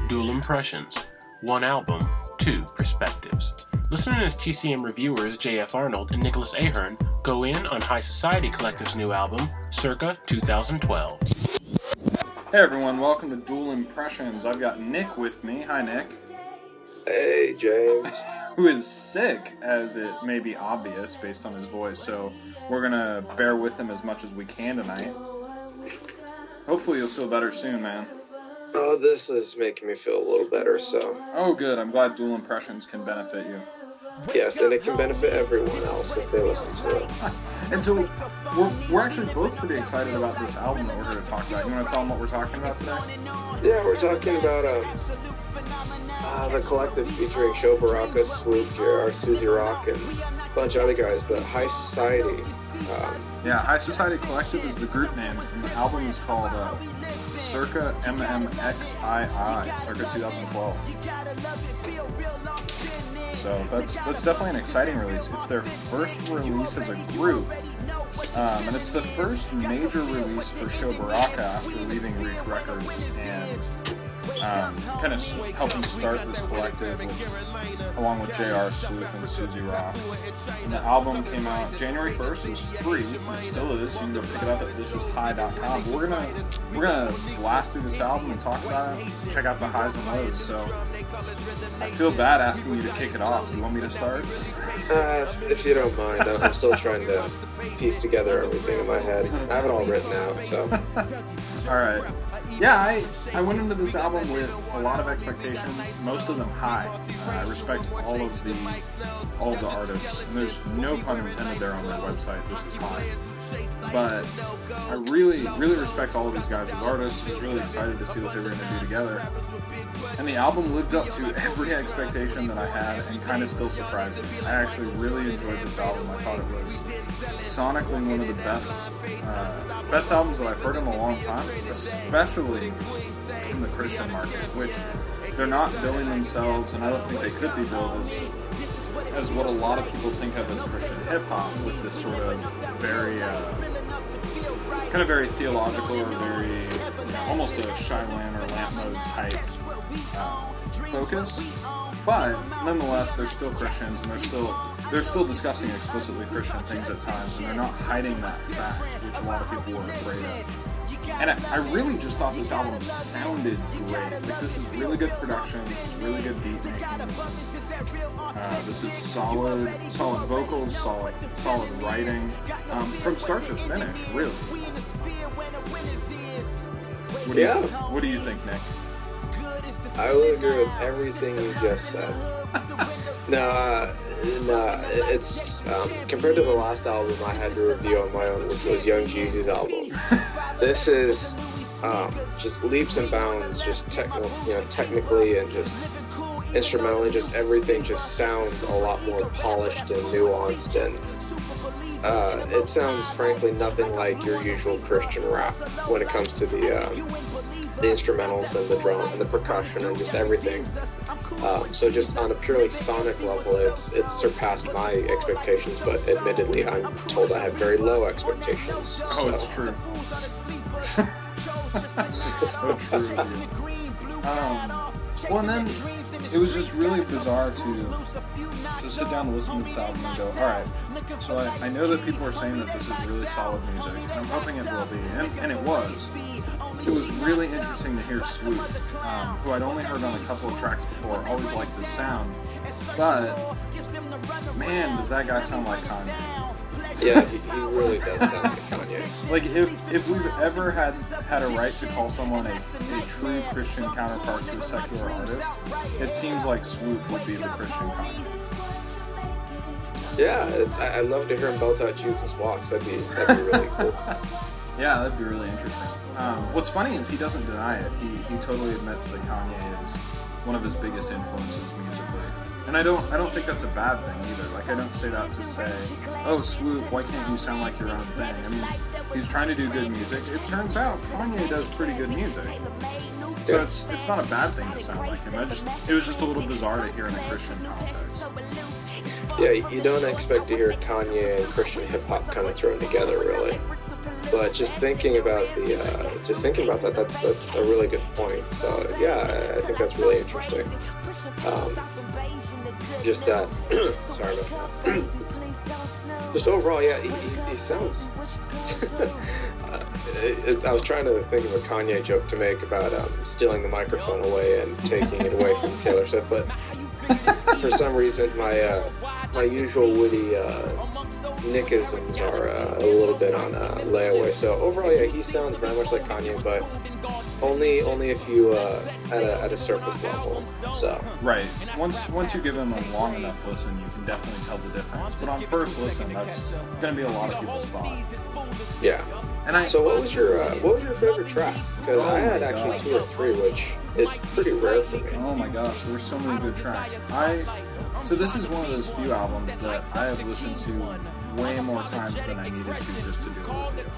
Dual Impressions. One album, two perspectives. Listeners TCM reviewers J.F. Arnold and Nicholas Ahern go in on High Society Collective's new album, Circa 2012. Hey everyone, welcome to Dual Impressions. I've got Nick with me. Hi Nick. Hey James. Who is sick, as it may be obvious based on his voice, so we're gonna bear with him as much as we can tonight. Hopefully you'll feel better soon, man. Oh, this is making me feel a little better, so... Oh good, I'm glad Dual Impressions can benefit you. Yes, and it can benefit everyone else if they listen to it. And so, we're actually both pretty excited about this album that we're going to talk about. You want to tell them what we're talking about today? Yeah, we're talking about the collective featuring Sho Baraka, Swoop, JR, Susie Rock, and a bunch of other guys, but High Society. Yeah, High Society Collective is the group name, and the album is called Circa MMXII, Circa 2012. So that's definitely an exciting release. It's their first release as a group, and it's the first major release for Sho Baraka after leaving Reach Records and kind of helping start this collective along with JR, Swoop, and Susie Rock. And the album came out January 1st. It was free. It still is. You can go pick it up at thiswashigh.com. But we're gonna blast through this album and talk about it. Check out the highs and lows. So I feel bad asking you to kick it off. Do you want me to start? If you don't mind, I'm still trying to piece together everything in my head. I have it all written out, so... Alright. Yeah, I went into this album with a lot of expectations, most of them high. I respect all of the artists, and there's no pun intended there on their website, just as high. But I really respect all of these guys as artists. I was really excited to see what they were going to do together. And the album lived up to every expectation that I had and kind of still surprised me. I actually really enjoyed this album. I thought it was sonically one of the best albums that I've heard in a long time, especially in the Christian market, which they're not billing themselves, and I don't think they could be billed as what a lot of people think of as Christian hip-hop, with this sort of very theological or very almost a Shylan or Lamp Mode type focus. But nonetheless, they're still Christians, and they're still discussing explicitly Christian things at times, and they're not hiding that fact, which a lot of people were afraid of. And I really just thought this album sounded great. Like, this is really good production, this is really good beat making, this is solid vocals, solid writing, from start to finish, really. What do you think, Nick? I would agree with everything you just said. No, it's compared to the last album I had to review on my own, which was Young Jeezy's album. This is just leaps and bounds, just technically and just instrumentally, just everything just sounds a lot more polished and nuanced, and it sounds frankly nothing like your usual Christian rap when it comes to the instrumentals and the drum and the percussion and just everything. So just on a purely sonic level, it's surpassed my expectations, but admittedly I'm told I have very low expectations. Oh, it's true. It's so true. Well, and then it was just really bizarre to sit down and listen to this album and go, alright, so I know that people are saying that this is really solid music, and I'm hoping it will be, and it was. It was really interesting to hear Swoop, who I'd only heard on a couple of tracks before. Always liked his sound, but man, does that guy sound like Kanye. Yeah, he really does sound like Kanye. Like, if we've ever had a right to call someone a true Christian counterpart to a secular artist, it seems like Swoop would be the Christian Kanye. Yeah, I'd love to hear him belt out Jesus Walks. That'd be really cool. Yeah, that'd be really interesting. What's funny is he doesn't deny it. He totally admits that Kanye is one of his biggest influences musically. And I don't think that's a bad thing either. Like, I don't say that to say, oh, Swoop, why can't you sound like your own thing? I mean, he's trying to do good music. It turns out Kanye does pretty good music. So it's not a bad thing to sound like him. It was just a little bizarre to hear in a Christian context. Yeah, you don't expect to hear Kanye and Christian hip-hop kind of thrown together, really. But just thinking about that, that's a really good point. So yeah, I think that's really interesting. Just that, sorry about that. Just overall, yeah, he sounds. I was trying to think of a Kanye joke to make about stealing the microphone away and taking it away from Taylor Swift, but for some reason my usual witty Nickisms are a little bit on layaway. So overall, yeah, he sounds very much like Kanye, but only if you at a surface level. So right, once you give him a long enough listen, you can definitely tell the difference. But on first listen, that's gonna be a lot of people's thought. Yeah. So what was your favorite track? Because I had actually 2 or 3, which is pretty rare for me. Oh my gosh, there were so many good tracks. So this is one of those few albums that I have listened to way more times than I needed to just to do a review.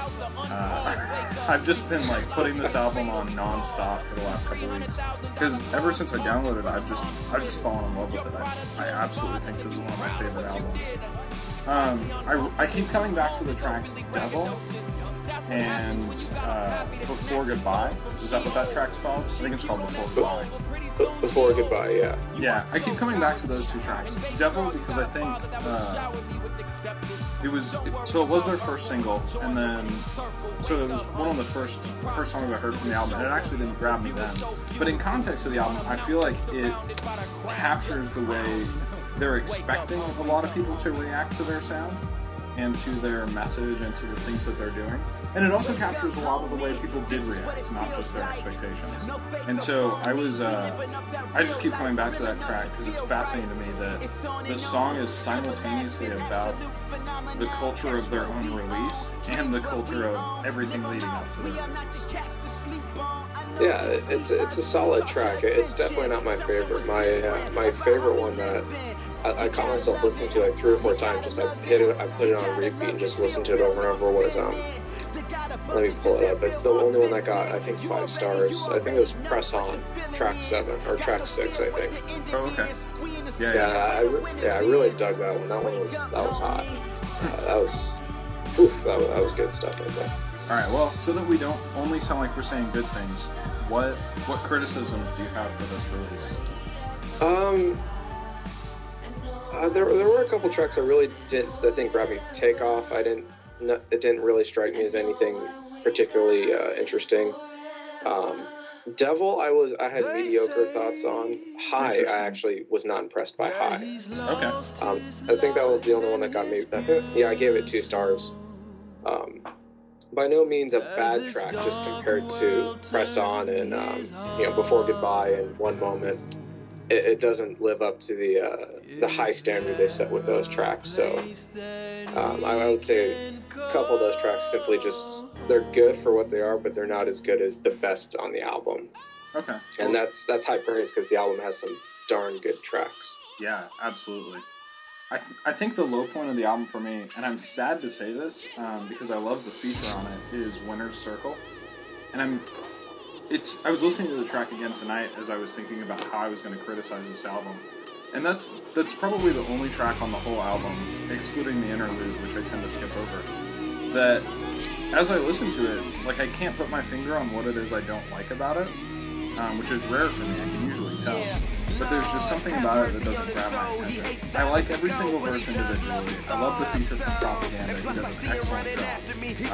I've just been like putting this album on non-stop for the last couple of weeks because ever since I downloaded it, I've just fallen in love with it. I absolutely think this is one of my favorite albums. I keep coming back to the tracks Devil and Before Goodbye. Is that what that track's called? I think it's called Before Goodbye. Before Goodbye, yeah. Yeah, I keep coming back to those 2 tracks. Devil, because I think it was their first single, and then so it was one of the first songs I heard from the album, and it actually didn't grab me then. But in context of the album, I feel like it captures the way they're expecting a lot of people to react to their sound and to their message and to the things that they're doing. And it also captures a lot of the way people did react, not just their expectations. And so I just keep coming back to that track because it's fascinating to me that the song is simultaneously about the culture of their own release and the culture of everything leading up to their release. Yeah, it's a solid track. It's definitely not my favorite. My favorite one that I caught myself listening to like 3 or 4 times. Just I put it on repeat and just listened to it over and over. Was let me pull it up. It's the only one that got I think 5 stars. I think it was Press On, track 7 or track 6. I think. Oh, okay. I really dug that one. That was hot. That was good stuff right there. All right. Well, so that we don't only sound like we're saying good things, what criticisms do you have for this release? There were a couple tracks that didn't grab me. Take Off, it didn't really strike me as anything particularly interesting. Devil, I had mediocre thoughts on. High, I actually was not impressed by High. Okay. I think that was the only one that got me. I gave it 2 stars. By no means a bad track, just compared to Press On and Before Goodbye and One Moment. It doesn't live up to the high standard they set with those tracks. So I would say a couple of those tracks simply just, they're good for what they are, but they're not as good as the best on the album. Okay. And that's high praise because the album has some darn good tracks. Yeah, absolutely. I think the low point of the album for me, and I'm sad to say this because I love the feature on it, is Winner's Circle. And I was listening to the track again tonight as I was thinking about how I was going to criticize this album. And that's probably the only track on the whole album, excluding the interlude, which I tend to skip over, that as I listen to it, like I can't put my finger on what it is I don't like about it, which is rare for me, I can usually tell. But there's just something about it that doesn't grab my attention. I like every single verse individually. I love the feature from Propaganda. He does an excellent job.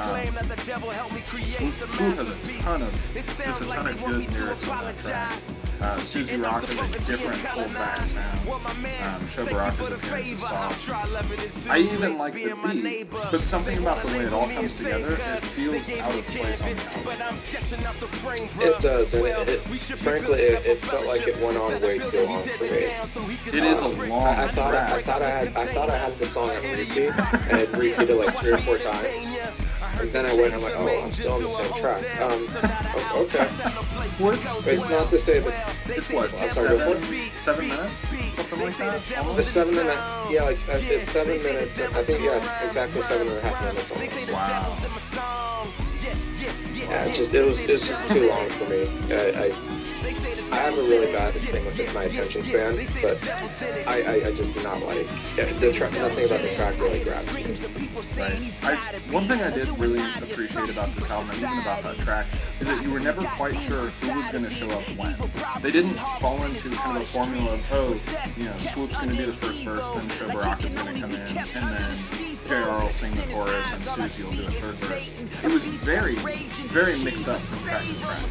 Swoop has a ton of good lyrics on that track. Susie Rock has a different pulled-back sound. Show Rock is again soft. I even like the beat, but something about the way it all comes together, it feels out of place on the album. It does, and frankly, it felt like it went on way too long for me. It is a long I thought I had the song on repeat, and it repeated like 3 or 4 times. And then I went, I'm like, oh, I'm still on the same track. Okay. It's not to say that... It's what? I'm sorry, 7 minutes? Something like that? The 7 minutes, yeah, like, it's 7 minutes. I think, yeah, it's exactly 7.5 minutes almost. Wow. Yeah, it was just too long for me. I have a really bad thing with my attention span, but I just do not like the track. Nothing about the track really grabs me. Right. One thing I did really appreciate about this album, and even about that track, is that you were never quite sure who was going to show up when. They didn't fall into kind of a formula of, Swoop's going to do the first verse, then Show Baraka's going to come in, and then JR will sing the chorus, and Susie will do a third verse. It was very, very mixed up from track to track.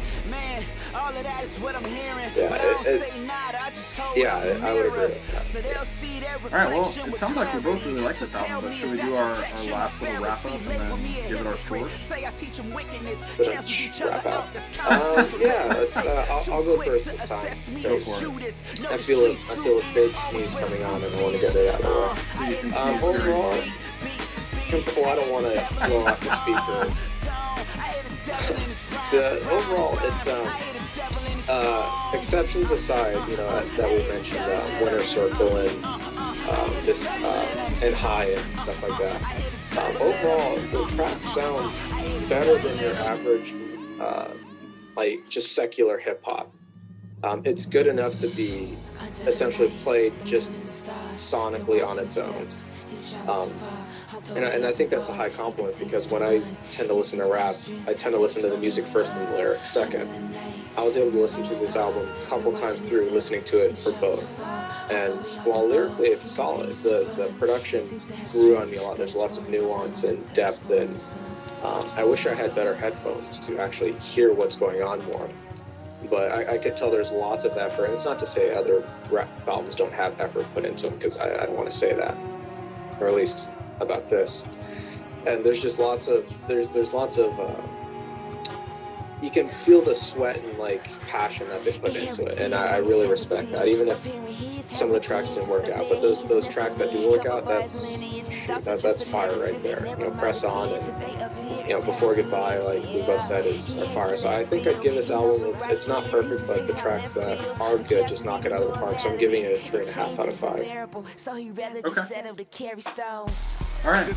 I would agree with that. Alright, well, it sounds like we both really like this album, but should we do our last little wrap-up and then give it our scores? Wrap-up. I'll go first this time. Go for it. I feel a big sneeze coming on, and I want to get it out of the way. So you can sneeze overall, I don't want to blow off the speaker. Overall, it's exceptions aside, that we mentioned, Winter Circle and and High and stuff like that. Overall, the tracks sound better than your average, just secular hip hop. It's good enough to be essentially played just sonically on its own. And I think that's a high compliment, because when I tend to listen to rap, I tend to listen to the music first and the lyrics second. I was able to listen to this album a couple times through, listening to it for both. And while lyrically it's solid, the production grew on me a lot. There's lots of nuance and depth, and I wish I had better headphones to actually hear what's going on more. But I could tell there's lots of effort, and it's not to say other rap albums don't have effort put into them, because I don't want to say that, or at least about this. And there's just lots of you can feel the sweat and passion that they put into it, and I really respect that. Even if some of the tracks didn't work out, but those tracks that do work out, that's fire right there. Press On and Before Goodbye, like we both said, is fire. So I think I'd give this album, it's not perfect, but the tracks that are good just knock it out of the park. So I'm giving it a 3.5 out of 5. Okay. All right.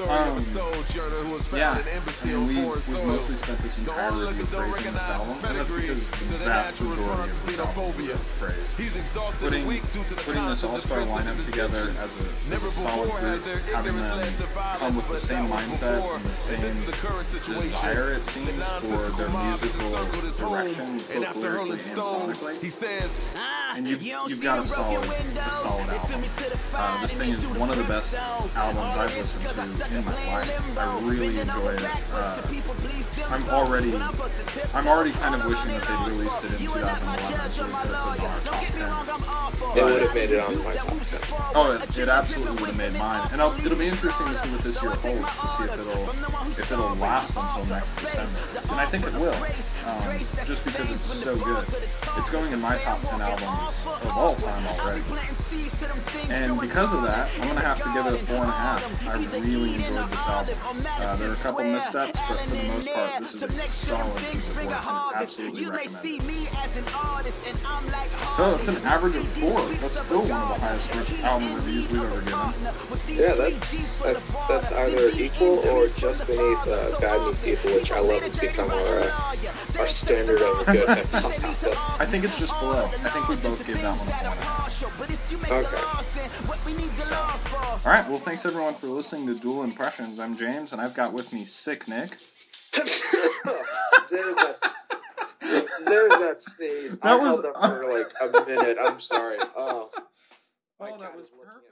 We've mostly spent this entire review praising this album, and that's because the vast majority of this album is praise. Putting this all-star lineup together as a solid group, having them come with the same mindset and the same desire, it seems, for their musical direction, both lyrically and sonically. And you've got a solid album. This thing is one of the best albums I've listened to in my life. I really enjoy it. I'm already kind of wishing that they'd released it in 2011, so we could have put it on our top 10. It would have made it on my top 10. Oh, it absolutely would have made mine. And it'll be interesting to see what this year holds, to see if it'll last until next December. And I think it will, just because it's so good. It's going in my top 10 albums of all time already. And because of that, I'm going to have to give it a 4.5. I really enjoyed this album. There are a couple missteps, but for the most part, this is a solid piece of work, and I absolutely recommend it. So it's an average of 4. That's still one of the highest album reviews we've ever given. Yeah, that's either equal or just beneath Bad Meets Evil, which I love has become our standard of a good hip-hop album. I think it's just below. I think we both gave that one a 4.5. Okay. Alright, well, thanks everyone for listening to Dual Impressions. I'm James, and I've got with me Sick Nick. There's that sneeze. I held up for like a minute. I'm sorry. Oh, that was perfect.